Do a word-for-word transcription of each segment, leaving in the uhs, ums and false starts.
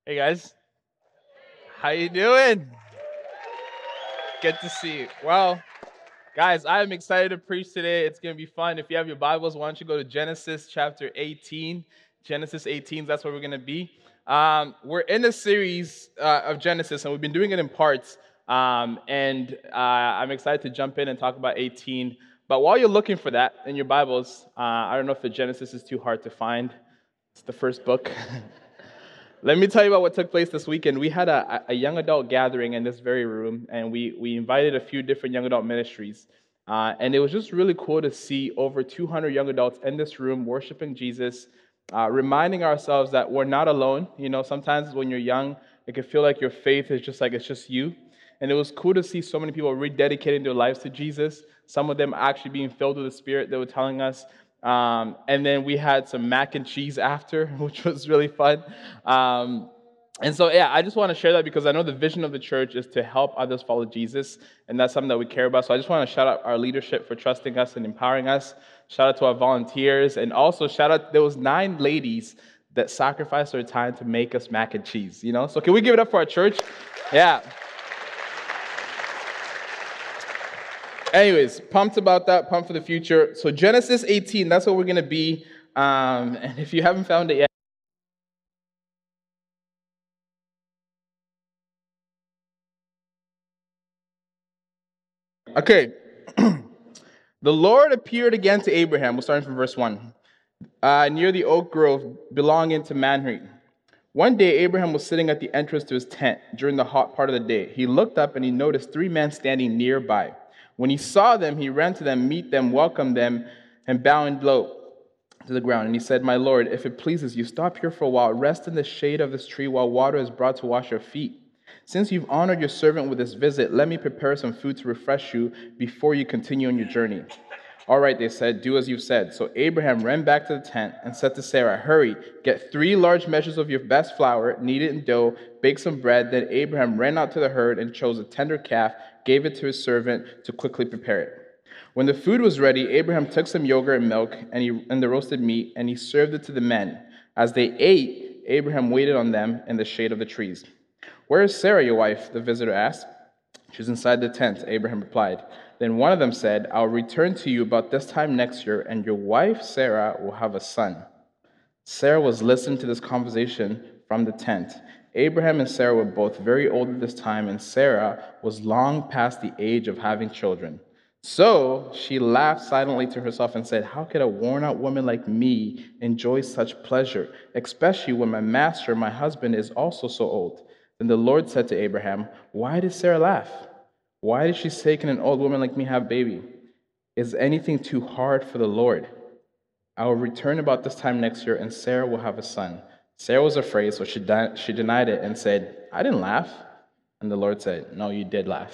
Hey guys, how you doing? Good to see you. Well, guys, I am excited to preach today. It's gonna be fun. If you have your Bibles, why don't you go to Genesis chapter eighteen? Genesis eighteen, that's where we're gonna be. Um, we're in a series uh, of Genesis, and we've been doing it in parts. Um, and uh, I'm excited to jump in and talk about eighteen. But while you're looking for that in your Bibles, uh, I don't know if the Genesis is too hard to find. It's the first book. Let me tell you about what took place this weekend. We had a, a young adult gathering in this very room, and we, we invited a few different young adult ministries. Uh, and it was just really cool to see over two hundred young adults in this room worshiping Jesus, uh, reminding ourselves that we're not alone. You know, sometimes when you're young, it can feel like your faith is just like it's just you. And it was cool to see so many people rededicating their lives to Jesus, some of them actually being filled with the Spirit. They were telling us. Um, and then we had some mac and cheese after, which was really fun. Um, and so, yeah, I just want to share that because I know the vision of the church is to help others follow Jesus, and that's something that we care about. So I just want to shout out our leadership for trusting us and empowering us. Shout out to our volunteers, and also shout out, there was nine ladies that sacrificed their time to make us mac and cheese, you know? So can we give it up for our church? Yeah. Anyways, pumped about that, pumped for the future. So Genesis eighteen, that's what we're going to be. Um, and if you haven't found it yet, okay. The Lord appeared again to Abraham. We're starting from verse one. Uh, near the oak grove belonging to Manre. One day, Abraham was sitting at the entrance to his tent during the hot part of the day. He looked up and he noticed three men standing nearby. When he saw them, he ran to them, meet them, welcomed them, and bowing low to the ground. And he said, "My Lord, if it pleases you, stop here for a while. Rest in the shade of this tree while water is brought to wash your feet. Since you've honored your servant with this visit, let me prepare some food to refresh you before you continue on your journey." "All right," they said, "do as you've said." So Abraham ran back to the tent and said to Sarah, "Hurry, get three large measures of your best flour, knead it in dough, bake some bread." Then Abraham ran out to the herd and chose a tender calf, gave it to his servant to quickly prepare it. When the food was ready, Abraham took some yogurt and milk and, he, and the roasted meat, and he served it to the men. As they ate, Abraham waited on them in the shade of the trees. "Where is Sarah, your wife?" the visitor asked. "She's inside the tent," Abraham replied. Then one of them said, "I'll return to you about this time next year, and your wife, Sarah, will have a son." Sarah was listening to this conversation from the tent. Abraham and Sarah were both very old at this time, and Sarah was long past the age of having children. So she laughed silently to herself and said, "How could a worn-out woman like me enjoy such pleasure, especially when my master, my husband, is also so old?" Then the Lord said to Abraham, "Why did Sarah laugh? Why did she say, 'Can an old woman like me have a baby?' Is anything too hard for the Lord? I will return about this time next year, and Sarah will have a son." Sarah was afraid, so she, di- she denied it and said, "I didn't laugh." And the Lord said, "No, you did laugh."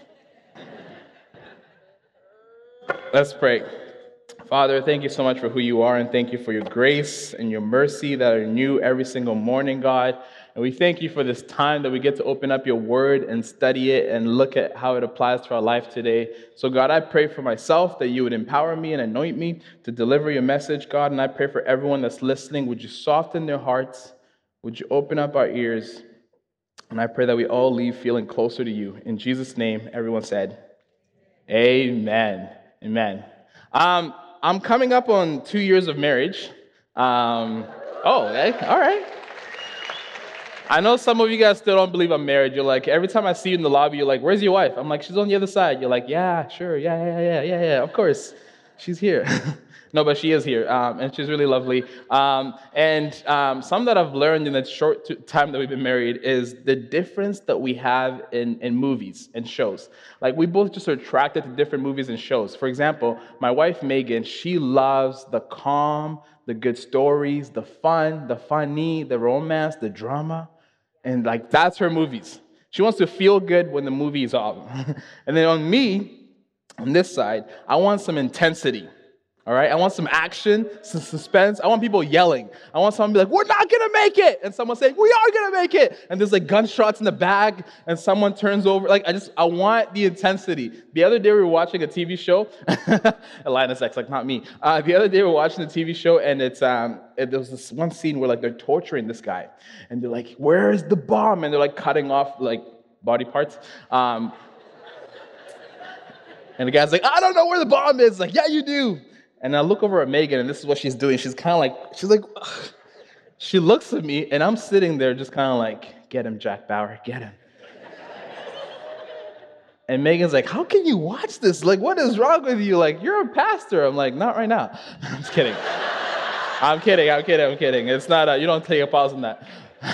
Let's pray. Father, thank you so much for who you are, and thank you for your grace and your mercy that are new every single morning, God. And we thank you for this time that we get to open up your word and study it and look at how it applies to our life today. So, God, I pray for myself that you would empower me and anoint me to deliver your message, God. And I pray for everyone that's listening. Would you soften their hearts? Would you open up our ears? And I pray that we all leave feeling closer to you. In Jesus' name, everyone said, amen. Amen. Um, I'm coming up on two years of marriage. Um, oh, hey, all right. I know some of you guys still don't believe I'm married. You're like, every time I see you in the lobby, you're like, "Where's your wife?" I'm like, "She's on the other side." You're like, "Yeah, sure, yeah, yeah, yeah, yeah, yeah, of course. She's here." No, but she is here, um, and she's really lovely. Um, and um, something that I've learned in the short t- time that we've been married is the difference that we have in, in movies and shows. Like, we both just are attracted to different movies and shows. For example, my wife, Megan, she loves the calm, the good stories, the fun, the funny, the romance, the drama. And like, that's her movies. She wants to feel good when the movie is off. And then on me, on this side, I want some intensity. All right, I want some action, some suspense. I want people yelling. I want someone to be like, "We're not gonna make it," and someone saying, "We are gonna make it." And there's like gunshots in the back, and someone turns over. Like I just, I want the intensity. The other day we were watching a T V show. Linus X, like not me. Uh, the other day we were watching a T V show, and it's um, it, there was this one scene where like they're torturing this guy, and they're like, "Where is the bomb?" And they're like cutting off like body parts. Um, and the guy's like, "I don't know where the bomb is." Like, "Yeah, you do." And I look over at Megan, and this is what she's doing. She's kind of like, she's like, ugh. She looks at me, and I'm sitting there just kind of like, "Get him, Jack Bauer, get him." And Megan's like, "How can you watch this? Like, what is wrong with you? Like, you're a pastor." I'm like, "Not right now." I'm just kidding. I'm kidding, I'm kidding, I'm kidding. It's not, a, you don't take a pause on that.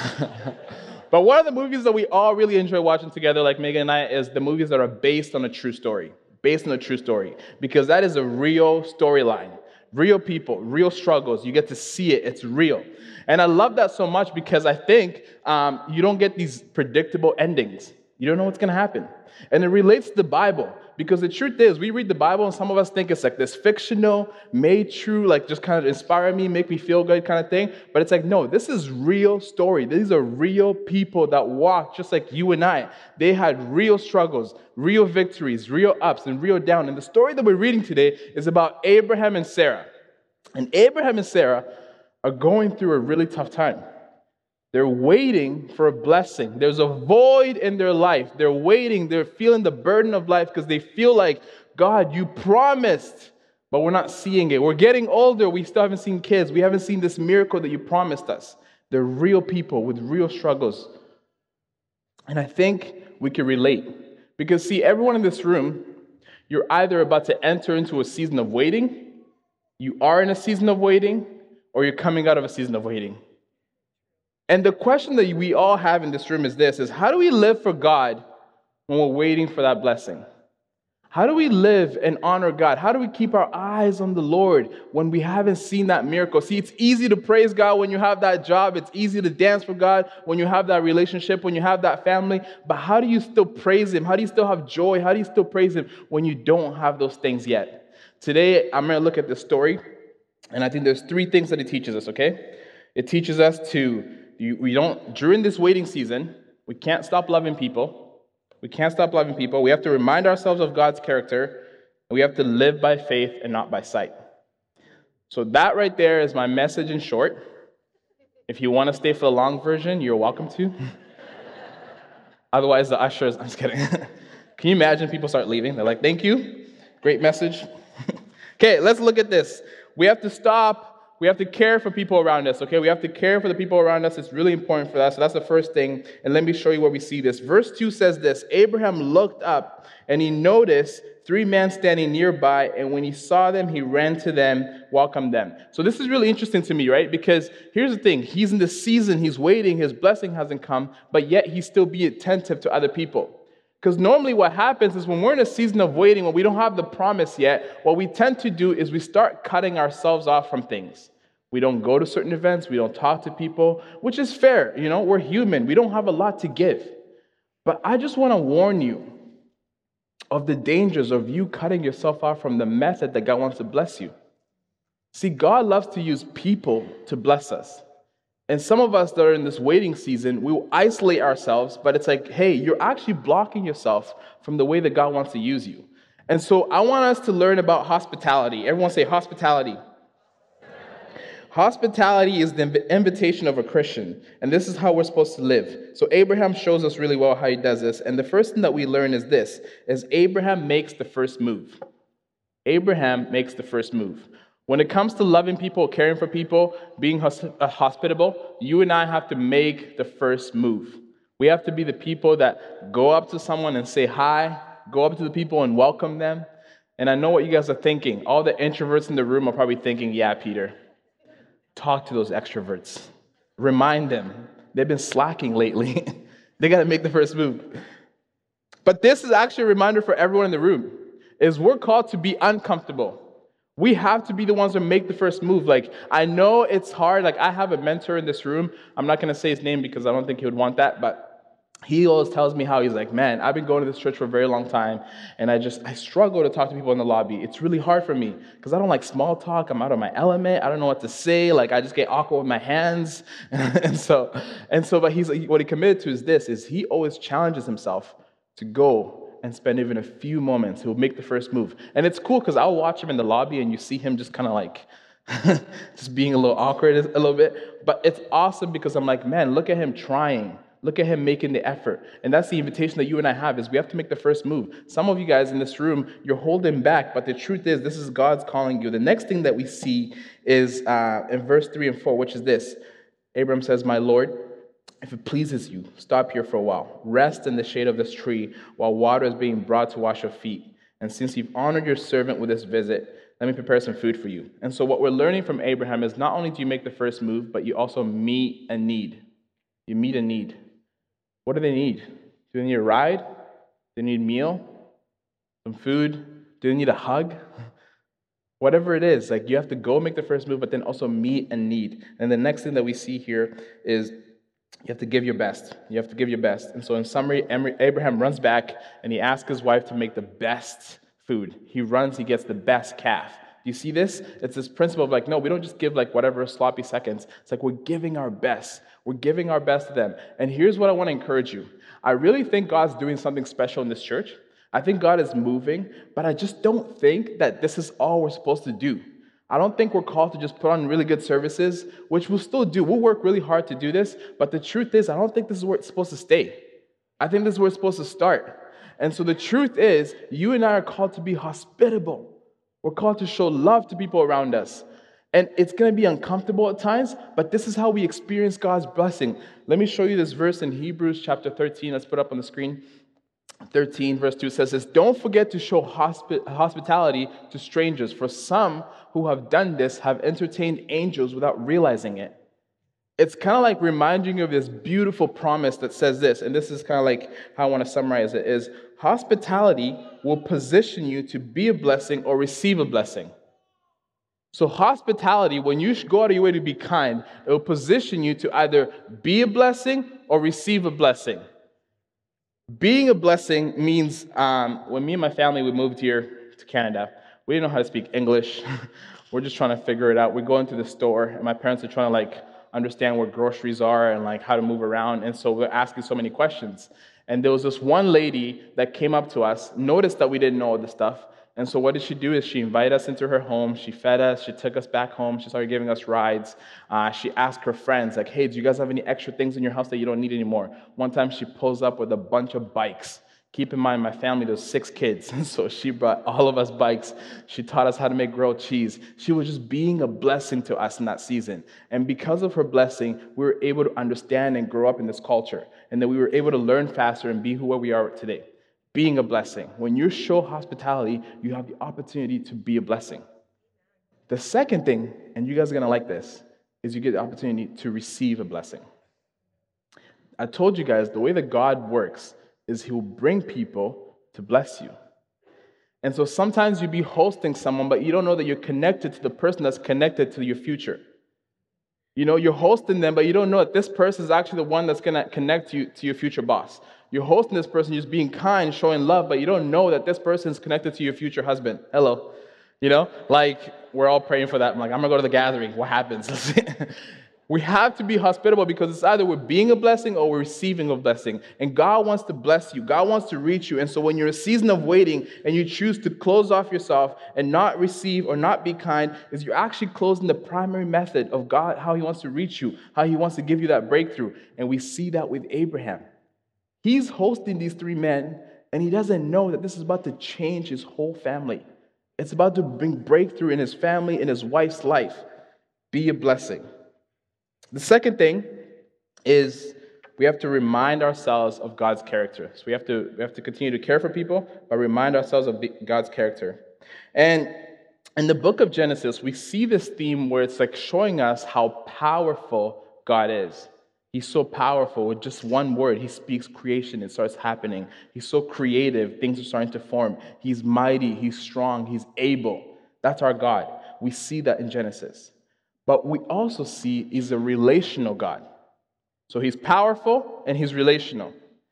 But one of the movies that we all really enjoy watching together, like Megan and I, is the movies that are based on a true story. Based on a true story, because that is a real storyline, real people, real struggles. You get to see it. It's real. And I love that so much because I think um, you don't get these predictable endings. You don't know what's going to happen. And it relates to the Bible, because the truth is, we read the Bible and some of us think it's like this fictional, made true, like just kind of inspire me, make me feel good kind of thing. But it's like, no, this is real story. These are real people that walk just like you and I. They had real struggles, real victories, real ups and real downs. And the story that we're reading today is about Abraham and Sarah. And Abraham and Sarah are going through a really tough time. They're waiting for a blessing. There's a void in their life. They're waiting. They're feeling the burden of life because they feel like, "God, you promised, but we're not seeing it. We're getting older. We still haven't seen kids. We haven't seen this miracle that you promised us." They're real people with real struggles. And I think we can relate. Because, see, everyone in this room, you're either about to enter into a season of waiting, you are in a season of waiting, or you're coming out of a season of waiting. And the question that we all have in this room is this, is how do we live for God when we're waiting for that blessing? How do we live and honor God? How do we keep our eyes on the Lord when we haven't seen that miracle? See, it's easy to praise God when you have that job. It's easy to dance for God when you have that relationship, when you have that family. But how do you still praise Him? How do you still have joy? How do you still praise Him when you don't have those things yet? Today, I'm going to look at this story, and I think there's three things that it teaches us, okay? It teaches us to You, we don't, during this waiting season, we can't stop loving people. We can't stop loving people. We have to remind ourselves of God's character. And we have to live by faith and not by sight. So that right there is my message in short. If you want to stay for the long version, you're welcome to. Otherwise, the ushers, I'm just kidding. Can you imagine people start leaving? They're like, "Thank you. Great message." Okay, let's look at this. We have to stop. We have to care for people around us, okay? We have to care for the people around us. It's really important for that. So that's the first thing. And let me show you where we see this. Verse two says this, "Abraham looked up, and he noticed three men standing nearby, and when he saw them, he ran to them, welcomed them." So this is really interesting to me, right? Because here's the thing. He's in the season. He's waiting. His blessing hasn't come, but yet he still be attentive to other people. Because normally what happens is when we're in a season of waiting, when we don't have the promise yet, what we tend to do is we start cutting ourselves off from things. We don't go to certain events. We don't talk to people, which is fair. You know, we're human. We don't have a lot to give. But I just want to warn you of the dangers of you cutting yourself off from the method that God wants to bless you. See, God loves to use people to bless us. And some of us that are in this waiting season, we will isolate ourselves, but it's like, hey, you're actually blocking yourself from the way that God wants to use you. And so I want us to learn about hospitality. Everyone say hospitality. Hospitality is the invitation of a Christian, and this is how we're supposed to live. So Abraham shows us really well how he does this, and the first thing that we learn is this, is Abraham makes the first move. Abraham makes the first move. When it comes to loving people, caring for people, being hospitable, you and I have to make the first move. We have to be the people that go up to someone and say hi, go up to the people and welcome them. And I know what you guys are thinking. All the introverts in the room are probably thinking, yeah, Peter, talk to those extroverts. Remind them. They've been slacking lately. They got to make the first move. But this is actually a reminder for everyone in the room, is we're called to be uncomfortable. We have to be the ones that make the first move. Like, I know it's hard. Like, I have a mentor in this room. I'm not going to say his name because I don't think he would want that, but he always tells me how he's like, man, I've been going to this church for a very long time, and I just, I struggle to talk to people in the lobby. It's really hard for me, because I don't like small talk. I'm out of my element. I don't know what to say. Like, I just get awkward with my hands. and so, and so, but he's, what he committed to is this, is he always challenges himself to go and spend even a few moments. He'll make the first move. And it's cool, because I'll watch him in the lobby, and you see him just kind of like, just being a little awkward a little bit. But it's awesome, because I'm like, man, look at him trying. Look at him making the effort. And that's the invitation that you and I have, is we have to make the first move. Some of you guys in this room, you're holding back, but the truth is, this is God's calling you. The next thing that we see is uh, in verse three and four, which is this. Abraham says, my Lord, if it pleases you, stop here for a while. Rest in the shade of this tree while water is being brought to wash your feet. And since you've honored your servant with this visit, let me prepare some food for you. And so what we're learning from Abraham is not only do you make the first move, but you also meet a need. You meet a need. What do they need? Do they need a ride? Do they need a meal? Some food? Do they need a hug? Whatever it is, like, you have to go make the first move, but then also meet a need. And the next thing that we see here is you have to give your best. You have to give your best. And so in summary, Abraham runs back and he asks his wife to make the best food. He runs, he gets the best calf. Do you see this? It's this principle of like, no, we don't just give like whatever sloppy seconds. It's like we're giving our best. We're giving our best to them. And here's what I want to encourage you. I really think God's doing something special in this church. I think God is moving, but I just don't think that this is all we're supposed to do. I don't think we're called to just put on really good services, which we'll still do. We'll work really hard to do this, but the truth is, I don't think this is where it's supposed to stay. I think this is where it's supposed to start. And so the truth is, you and I are called to be hospitable. We're called to show love to people around us. And it's going to be uncomfortable at times, but this is how we experience God's blessing. Let me show you this verse in Hebrews chapter thirteen. Let's put it up on the screen. thirteen verse two says this, don't forget to show hospi- hospitality to strangers, for some who have done this have entertained angels without realizing it. It's kind of like reminding you of this beautiful promise that says this, and this is kind of like how I want to summarize it, is hospitality will position you to be a blessing or receive a blessing. So hospitality, when you go out of your way to be kind, it will position you to either be a blessing or receive a blessing. Being a blessing means, um, when me and my family, we moved here to Canada, we didn't know how to speak English. We're just trying to figure it out. We go into the store, and my parents are trying to like understand where groceries are and like how to move around. And so we're asking so many questions. And there was this one lady that came up to us, noticed that we didn't know all this stuff. And so what did she do is she invited us into her home. She fed us. She took us back home. She started giving us rides. Uh, she asked her friends, like, hey, do you guys have any extra things in your house that you don't need anymore? One time she pulls up with a bunch of bikes. Keep in mind, my family, there's six kids. So she brought all of us bikes. She taught us how to make grilled cheese. She was just being a blessing to us in that season. And because of her blessing, we were able to understand and grow up in this culture. And then we were able to learn faster and be who we are today. Being a blessing. When you show hospitality, you have the opportunity to be a blessing. The second thing, and you guys are going to like this, is you get the opportunity to receive a blessing. I told you guys, the way that God works is He will bring people to bless you. And so sometimes you'll be hosting someone, but you don't know that you're connected to the person that's connected to your future. You know, you're hosting them, but you don't know that this person is actually the one that's going to connect you to your future boss. You're hosting this person, just being kind, showing love, but you don't know that this person is connected to your future husband. Hello. You know, like, we're all praying for that. I'm like, I'm going to go to the gathering. What happens? We have to be hospitable because it's either we're being a blessing or we're receiving a blessing. And God wants to bless you. God wants to reach you. And so when you're in a season of waiting and you choose to close off yourself and not receive or not be kind, is you're actually closing the primary method of God, how He wants to reach you, how He wants to give you that breakthrough. And we see that with Abraham. He's hosting these three men, and he doesn't know that this is about to change his whole family. It's about to bring breakthrough in his family, in his wife's life. Be a blessing. The second thing is we have to remind ourselves of God's character. So we have to we have to continue to care for people, but remind ourselves of the, God's character. And in the book of Genesis, we see this theme where it's like showing us how powerful God is. He's so powerful. With just one word, He speaks creation. It starts happening. He's so creative. Things are starting to form. He's mighty. He's strong. He's able. That's our God. We see that in Genesis. But we also see He's a relational God. So He's powerful and He's relational.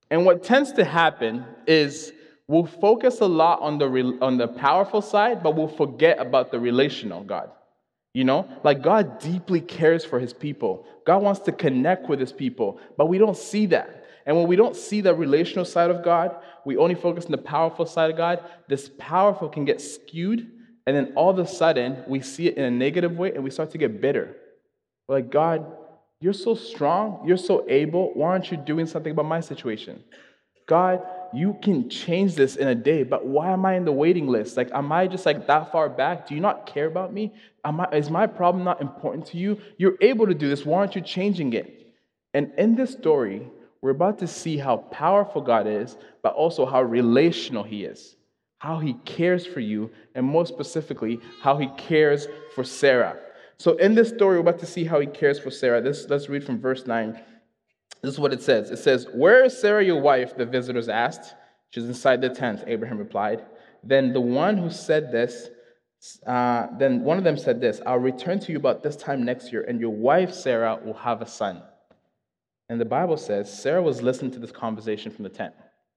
And what tends to happen is we'll focus a lot on the re- on the powerful side, but we'll forget about the relational God. You know, like God deeply cares for his people. God wants to connect with his people, but we don't see that. And when we don't see the relational side of God, we only focus on the powerful side of God. This powerful can get skewed, and then all of a sudden, we see it in a negative way, and we start to get bitter. We're like, God, you're so strong, you're so able, why aren't you doing something about my situation? God, you can change this in a day, but why am I in the waiting list? Like, am I just like that far back? Do you not care about me? Am I, is my problem not important to you? You're able to do this. Why aren't you changing it? And in this story, we're about to see how powerful God is, but also how relational he is, how he cares for you, and most specifically, how he cares for Sarah. So in this story, we're about to see how he cares for Sarah. This, let's read from verse nine. This is what it says. It says, "Where is Sarah, your wife?" the visitors asked. "She's inside the tent," Abraham replied. Then the one who said this, uh, then one of them said this, "I'll return to you about this time next year, and your wife Sarah will have a son." And the Bible says Sarah was listening to this conversation from the tent.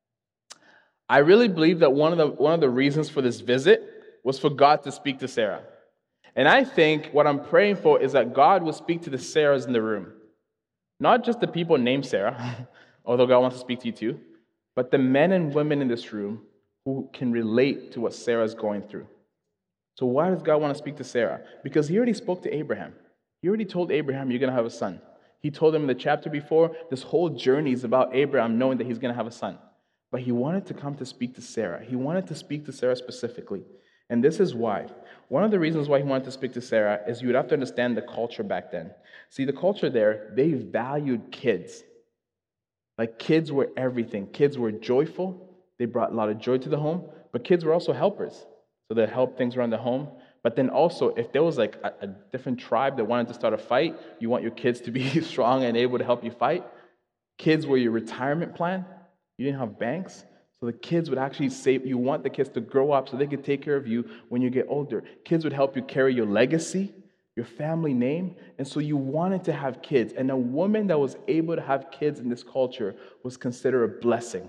I really believe that one of the one of the reasons for this visit was for God to speak to Sarah. And I think what I'm praying for is that God will speak to the Sarahs in the room. Not just the people named Sarah, although God wants to speak to you too, but the men and women in this room who can relate to what Sarah's going through. So why does God want to speak to Sarah? Because he already spoke to Abraham. He already told Abraham, you're going to have a son. He told him in the chapter before, this whole journey is about Abraham knowing that he's going to have a son. But he wanted to come to speak to Sarah. He wanted to speak to Sarah specifically. And this is why. One of the reasons why he wanted to speak to Sarah is you would have to understand the culture back then. See, the culture there, they valued kids. Like, kids were everything. Kids were joyful. They brought a lot of joy to the home. But kids were also helpers. So they helped things around the home. But then also, if there was like a, a different tribe that wanted to start a fight, you want your kids to be strong and able to help you fight. Kids were your retirement plan. You didn't have banks. So the kids would actually save, you want the kids to grow up so they could take care of you when you get older. Kids would help you carry your legacy, your family name, and so you wanted to have kids. And a woman that was able to have kids in this culture was considered a blessing.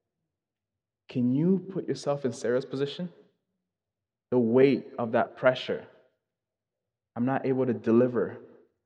Can you put yourself in Sarah's position? The weight of that pressure. I'm not able to deliver.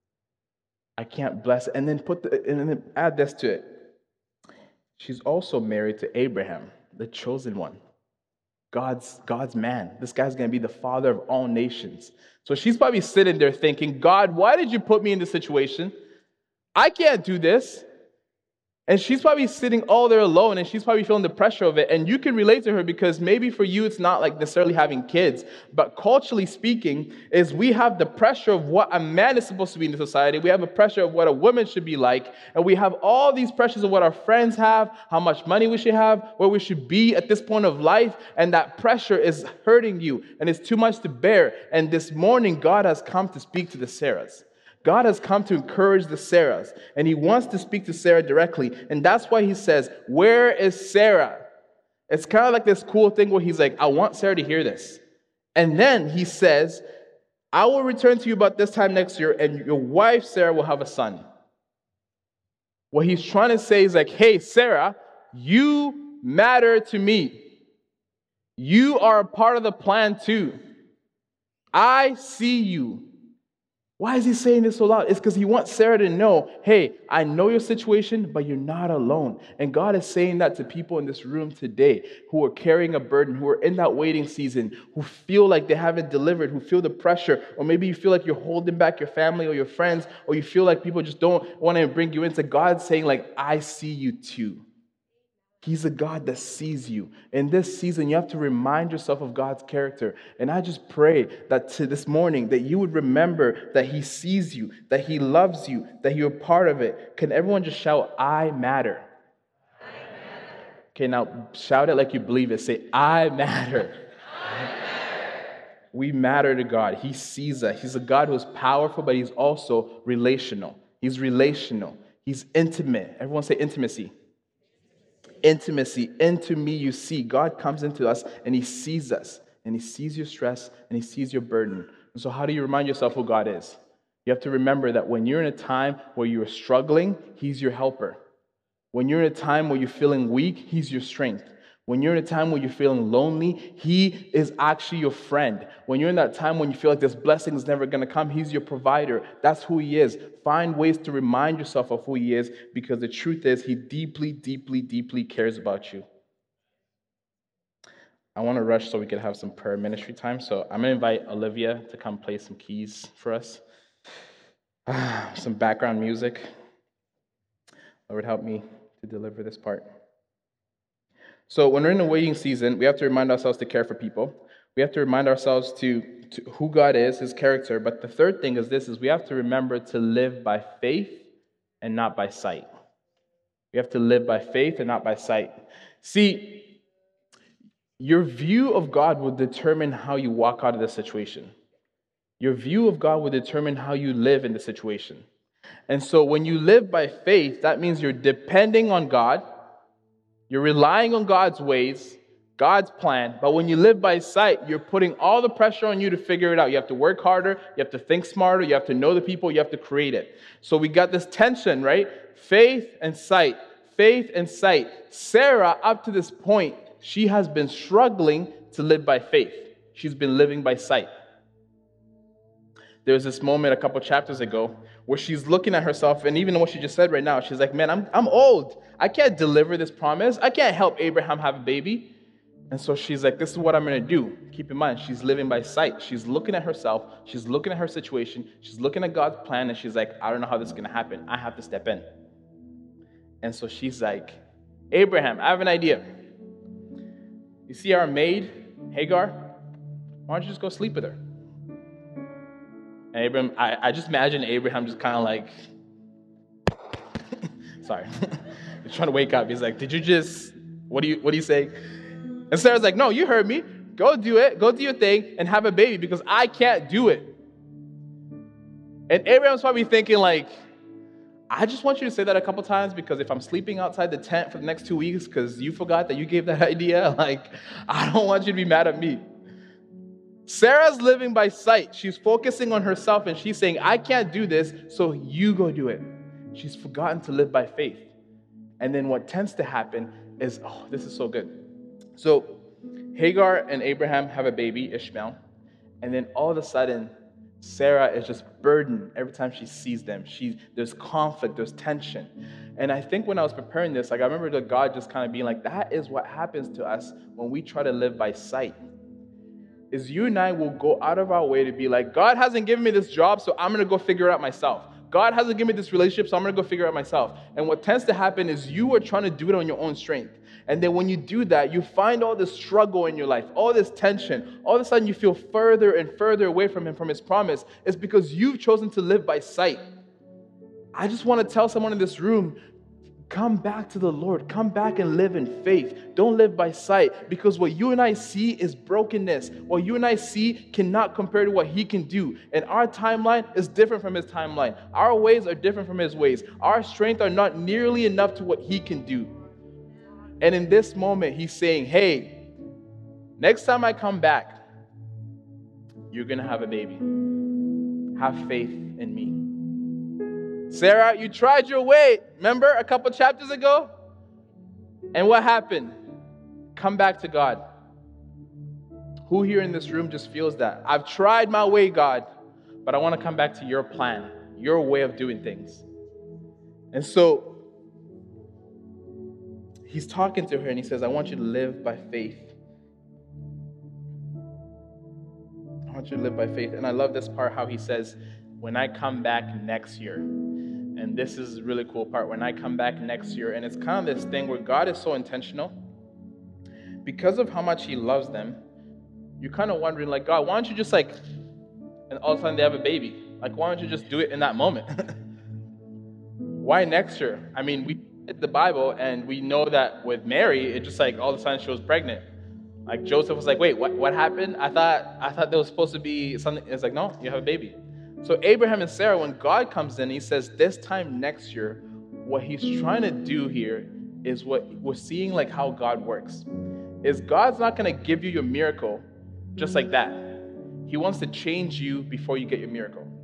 I can't bless. And then put the, and then add this to it. She's also married to Abraham, the chosen one. God's, God's man. This guy's going to be the father of all nations. So she's probably sitting there thinking, God, why did you put me in this situation? I can't do this. And she's probably sitting all there alone, and she's probably feeling the pressure of it. And you can relate to her because maybe for you it's not like necessarily having kids, but culturally speaking, is we have the pressure of what a man is supposed to be in the society. We have a pressure of what a woman should be like, and we have all these pressures of what our friends have, how much money we should have, where we should be at this point of life, and that pressure is hurting you, and it's too much to bear. And this morning, God has come to speak to the Sarahs. God has come to encourage the Sarahs, and he wants to speak to Sarah directly. And that's why he says, where is Sarah? It's kind of like this cool thing where he's like, I want Sarah to hear this. And then he says, I will return to you about this time next year, and your wife, Sarah, will have a son. What he's trying to say is like, hey, Sarah, you matter to me. You are a part of the plan too. I see you. Why is he saying this so loud? It's because he wants Sarah to know, hey, I know your situation, but you're not alone. And God is saying that to people in this room today who are carrying a burden, who are in that waiting season, who feel like they haven't delivered, who feel the pressure, or maybe you feel like you're holding back your family or your friends, or you feel like people just don't want to bring you into God saying like, I see you too. He's a God that sees you. In this season, you have to remind yourself of God's character. And I just pray that to this morning, that you would remember that he sees you, that he loves you, that you're part of it. Can everyone just shout, I matter? I matter. Okay, now shout it like you believe it. Say, I matter. I matter. We matter to God. He sees us. He's a God who's powerful, but he's also relational. He's relational. He's intimate. Everyone say intimacy. Intimacy. Into me you see. God comes into us and he sees us. And he sees your stress and he sees your burden. And so how do you remind yourself who God is? You have to remember that when you're in a time where you're struggling, he's your helper. When you're in a time where you're feeling weak, he's your strength. When you're in a time where you're feeling lonely, he is actually your friend. When you're in that time when you feel like this blessing is never going to come, he's your provider. That's who he is. Find ways to remind yourself of who he is, because the truth is he deeply, deeply, deeply cares about you. I want to rush so we can have some prayer ministry time. So I'm going to invite Olivia to come play some keys for us. Some background music. Lord, help me to deliver this part. So when we're in the waiting season, we have to remind ourselves to care for people. We have to remind ourselves to, to who God is, his character. But the third thing is this, is we have to remember to live by faith and not by sight. We have to live by faith and not by sight. See, your view of God will determine how you walk out of the situation. Your view of God will determine how you live in the situation. And so when you live by faith, that means you're depending on God. You're relying on God's ways, God's plan. But when you live by sight, you're putting all the pressure on you to figure it out. You have to work harder. You have to think smarter. You have to know the people. You have to create it. So we got this tension, right? Faith and sight. Faith and sight. Sarah, up to this point, she has been struggling to live by faith. She's been living by sight. There was this moment a couple chapters ago where she's looking at herself, and even what she just said right now, she's like, man, I'm I'm old. I can't deliver this promise. I can't help Abraham have a baby. And so she's like, this is what I'm going to do. Keep in mind, she's living by sight. She's looking at herself. She's looking at her situation. She's looking at God's plan, and she's like, I don't know how this is going to happen. I have to step in. And so she's like, Abraham, I have an idea. You see our maid, Hagar? Why don't you just go sleep with her? And Abraham, I, I just imagine Abraham just kind of like, sorry, he's trying to wake up. He's like, did you just, what do you, what do you say? And Sarah's like, no, you heard me. Go do it. Go do your thing and have a baby, because I can't do it. And Abraham's probably thinking like, I just want you to say that a couple times, because if I'm sleeping outside the tent for the next two weeks because you forgot that you gave that idea, like, I don't want you to be mad at me. Sarah's living by sight. She's focusing on herself, and she's saying, I can't do this, so you go do it. She's forgotten to live by faith. And then what tends to happen is, oh, this is so good. So Hagar and Abraham have a baby, Ishmael, and then all of a sudden, Sarah is just burdened every time she sees them. She, there's conflict, there's tension. And I think when I was preparing this, like I remember the God just kind of being like, that is what happens to us when we try to live by sight. Is you and I will go out of our way to be like, God hasn't given me this job, so I'm going to go figure it out myself. God hasn't given me this relationship, so I'm going to go figure it out myself. And what tends to happen is you are trying to do it on your own strength. And then when you do that, you find all this struggle in your life, all this tension. All of a sudden, you feel further and further away from him, from his promise. It's because you've chosen to live by sight. I just want to tell someone in this room, come back to the Lord. Come back and live in faith. Don't live by sight, because what you and I see is brokenness. What you and I see cannot compare to what he can do. And our timeline is different from his timeline. Our ways are different from his ways. Our strength are not nearly enough to what he can do. And in this moment, he's saying, hey, next time I come back, you're going to have a baby. Have faith in me. Sarah, you tried your way, remember, a couple chapters ago? And what happened? Come back to God. Who here in this room just feels that? I've tried my way, God, but I want to come back to your plan, your way of doing things. And so he's talking to her and he says, I want you to live by faith. I want you to live by faith. And I love this part, how he says, when I come back next year. And this is a really cool part, when I come back next year. And it's kind of this thing where God is so intentional. Because of how much he loves them, you're kind of wondering, like, God, why don't you just like, and all of a sudden they have a baby. Like, why don't you just do it in that moment? Why next year? I mean, we read the Bible and we know that with Mary, it just like all of a sudden she was pregnant. Like Joseph was like, wait, what, what happened? I thought I thought there was supposed to be something. It's like, no, you have a baby. So Abraham and Sarah, when God comes in, he says, this time next year, what he's trying to do here is what we're seeing, like how God works. Is God's not going to give you your miracle just like that. He wants to change you before you get your miracle.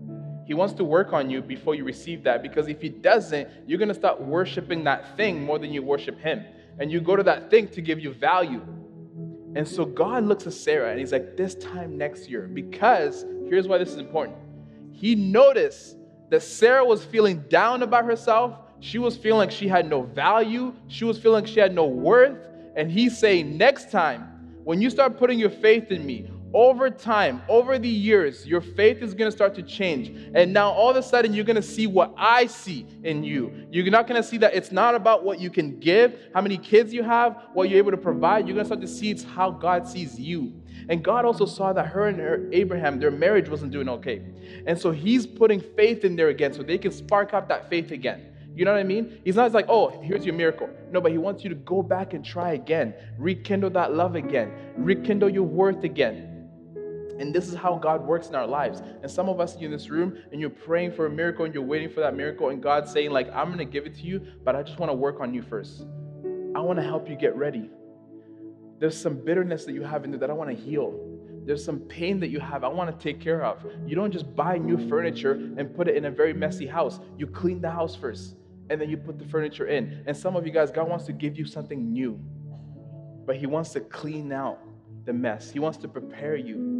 He wants to work on you before you receive that, because if he doesn't, you're going to start worshiping that thing more than you worship him. And you go to that thing to give you value. And so God looks at Sarah and he's like, this time next year, because here's why this is important. He noticed that Sarah was feeling down about herself. She was feeling like she had no value. She was feeling like she had no worth. And he's saying, next time, when you start putting your faith in me, over time, over the years, your faith is going to start to change. And now all of a sudden, you're going to see what I see in you. You're not going to see that it's not about what you can give, how many kids you have, what you're able to provide. You're going to start to see it's how God sees you. And God also saw that her and her Abraham, their marriage wasn't doing okay. And so he's putting faith in there again so they can spark up that faith again. You know what I mean? He's not like, oh, here's your miracle. No, but he wants you to go back and try again. Rekindle that love again. Rekindle your worth again. And this is how God works in our lives. And some of us in this room, and you're praying for a miracle, and you're waiting for that miracle, and God's saying, like, I'm going to give it to you, but I just want to work on you first. I want to help you get ready. There's some bitterness that you have in there that I want to heal. There's some pain that you have I want to take care of. You don't just buy new furniture and put it in a very messy house. You clean the house first, and then you put the furniture in. And some of you guys, God wants to give you something new, but he wants to clean out the mess. He wants to prepare you.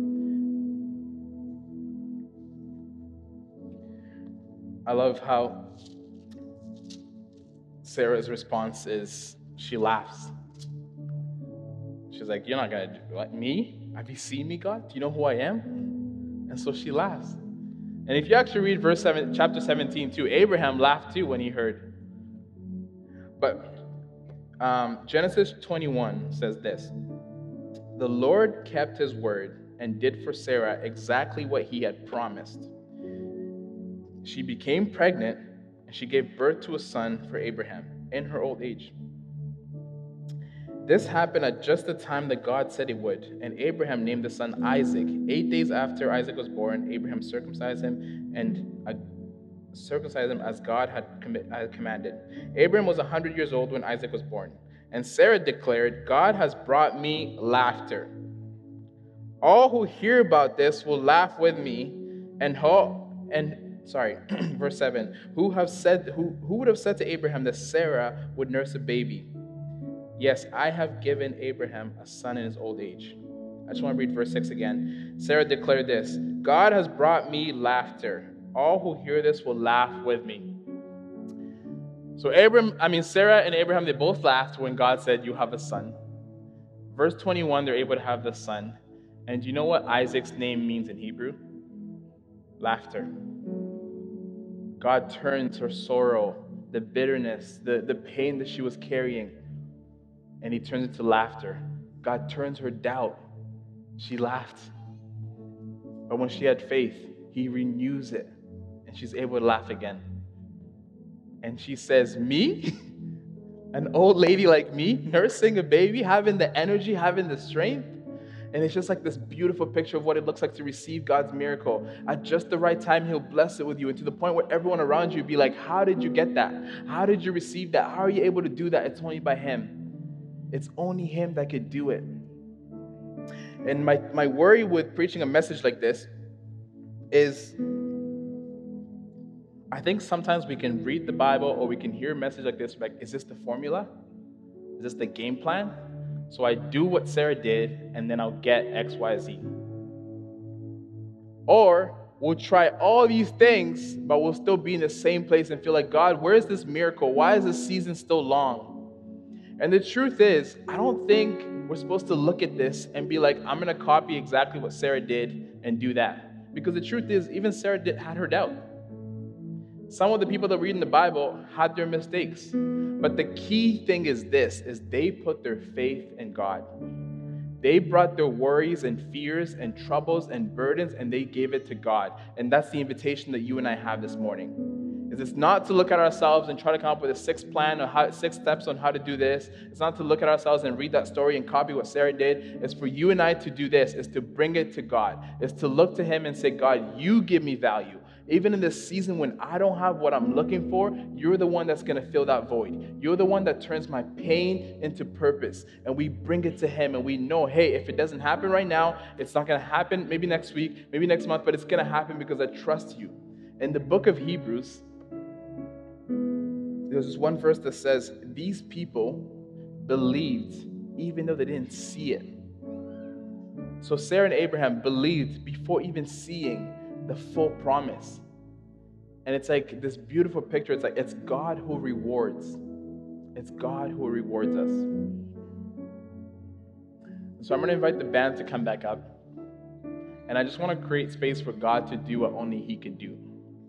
I love how Sarah's response is she laughs. She's like, you're not going to do what? Me? Have you seen me, God? Do you know who I am? And so she laughs. And if you actually read verse seven, chapter seventeen too, Abraham laughed too when he heard. But um, Genesis twenty-one says this. The Lord kept his word and did for Sarah exactly what he had promised. She became pregnant, and she gave birth to a son for Abraham in her old age. This happened at just the time that God said it would, and Abraham named the son Isaac. Eight days after Isaac was born, Abraham circumcised him and uh, circumcised him as God had, com- had commanded. Abraham was one hundred years old when Isaac was born, and Sarah declared, God has brought me laughter. All who hear about this will laugh with me, and ho- and Sorry, verse seven. Who have said who, who would have said to Abraham that Sarah would nurse a baby? Yes, I have given Abraham a son in his old age. I just want to read verse six again. Sarah declared this, God has brought me laughter. All who hear this will laugh with me. So Abraham, I mean Sarah and Abraham, they both laughed when God said, you have a son. Verse twenty-one, they're able to have the son. And do you know what Isaac's name means in Hebrew? Laughter. God turns her sorrow, the bitterness, the, the pain that she was carrying, and he turns it to laughter. God turns her doubt. She laughed. But when she had faith, he renews it, and she's able to laugh again. And she says, me? An old lady like me, nursing a baby, having the energy, having the strength? And it's just like this beautiful picture of what it looks like to receive God's miracle. At just the right time, he'll bless it with you. And to the point where everyone around you will be like, how did you get that? How did you receive that? How are you able to do that? It's only by him. It's only him that could do it. And my, my worry with preaching a message like this is I think sometimes we can read the Bible or we can hear a message like this, like, is this the formula? Is this the game plan? So I do what Sarah did, and then I'll get X, Y, Z. Or we'll try all these things, but we'll still be in the same place and feel like, God, where is this miracle? Why is this season still long? And the truth is, I don't think we're supposed to look at this and be like, I'm going to copy exactly what Sarah did and do that. Because the truth is, even Sarah did, had her doubt. Some of the people that read in the Bible had their mistakes. But the key thing is this, is they put their faith in God. They brought their worries and fears and troubles and burdens, and they gave it to God. And that's the invitation that you and I have this morning. Is it's not to look at ourselves and try to come up with a six plan or how, six steps on how to do this. It's not to look at ourselves and read that story and copy what Sarah did. It's for you and I to do this, is to bring it to God. It's to look to him and say, God, you give me value. Even in this season when I don't have what I'm looking for, you're the one that's going to fill that void. You're the one that turns my pain into purpose. And we bring it to him and we know, hey, if it doesn't happen right now, it's not going to happen maybe next week, maybe next month, but it's going to happen because I trust you. In the book of Hebrews, there's this one verse that says, these people believed even though they didn't see it. So Sarah and Abraham believed before even seeing the full promise. And it's like this beautiful picture. It's like it's God who rewards. It's God who rewards us. So I'm going to invite the band to come back up. And I just want to create space for God to do what only He can do.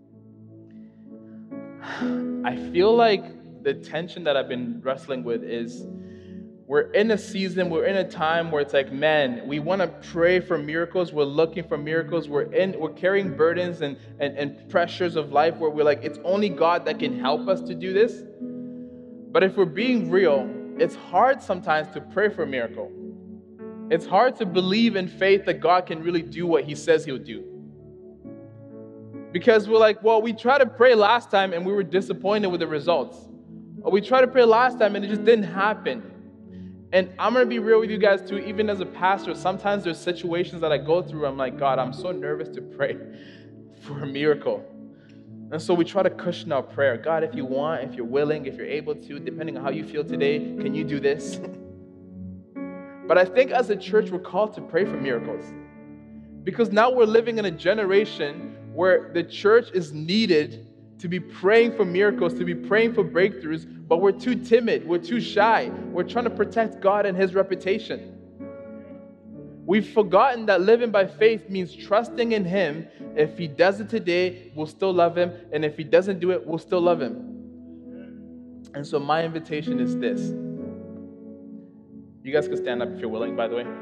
I feel like the tension that I've been wrestling with is we're in a season, we're in a time where it's like, man, we want to pray for miracles. We're looking for miracles. We're in, we're carrying burdens and, and, and pressures of life where we're like, it's only God that can help us to do this. But if we're being real, it's hard sometimes to pray for a miracle. It's hard to believe in faith that God can really do what He says He'll do. Because we're like, well, we tried to pray last time and we were disappointed with the results. Or we tried to pray last time and it just didn't happen. And I'm going to be real with you guys too, even as a pastor, sometimes there's situations that I go through, I'm like, God, I'm so nervous to pray for a miracle. And so we try to cushion our prayer. God, if you want, if you're willing, if you're able to, depending on how you feel today, can you do this? But I think as a church, we're called to pray for miracles. Because now we're living in a generation where the church is needed to be praying for miracles, to be praying for breakthroughs, but we're too timid, we're too shy. We're trying to protect God and His reputation. We've forgotten that living by faith means trusting in Him. If He does it today, we'll still love Him, and if He doesn't do it, we'll still love Him. And so my invitation is this. You guys can stand up if you're willing, by the way.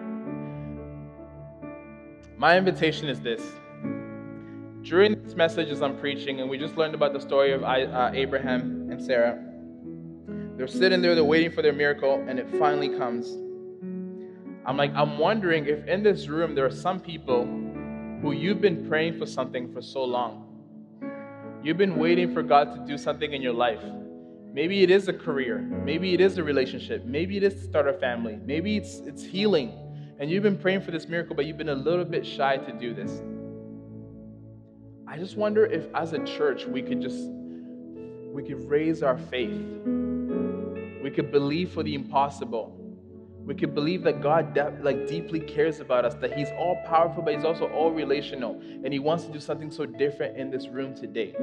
My invitation is this. During this message as I'm preaching, and we just learned about the story of uh, Abraham and Sarah. They're sitting there, they're waiting for their miracle, and it finally comes. I'm like, I'm wondering if in this room there are some people who you've been praying for something for so long. You've been waiting for God to do something in your life. Maybe it is a career. Maybe it is a relationship. Maybe it is to start a family. Maybe it's it's healing. And you've been praying for this miracle, but you've been a little bit shy to do this. I just wonder if as a church we could just, we could raise our faith. We could believe for the impossible. We could believe that God de- like deeply cares about us, that He's all powerful, but He's also all relational. And He wants to do something so different in this room today.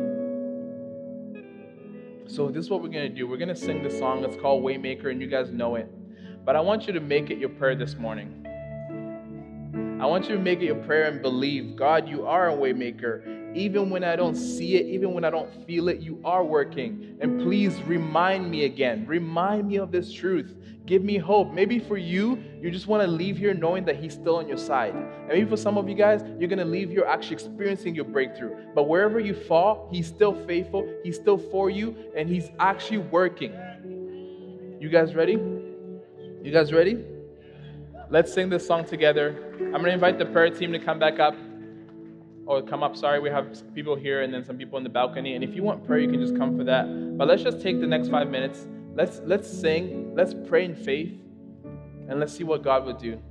So this is what we're going to do. We're going to sing this song. It's called Waymaker, and you guys know it. But I want you to make it your prayer this morning. I want you to make it your prayer and believe, God, you are a waymaker. Even when I don't see it, even when I don't feel it, you are working. And please remind me again. Remind me of this truth. Give me hope. Maybe for you, you just want to leave here knowing that He's still on your side. And maybe for some of you guys, you're going to leave here actually experiencing your breakthrough. But wherever you fall, He's still faithful. He's still for you. And He's actually working. You guys ready? You guys ready? Let's sing this song together. I'm going to invite the prayer team to come back up. Or come up, sorry. We have people here and then some people in the balcony. And if you want prayer, you can just come for that. But let's just take the next five minutes. Let's let's sing. Let's pray in faith. And let's see what God will do.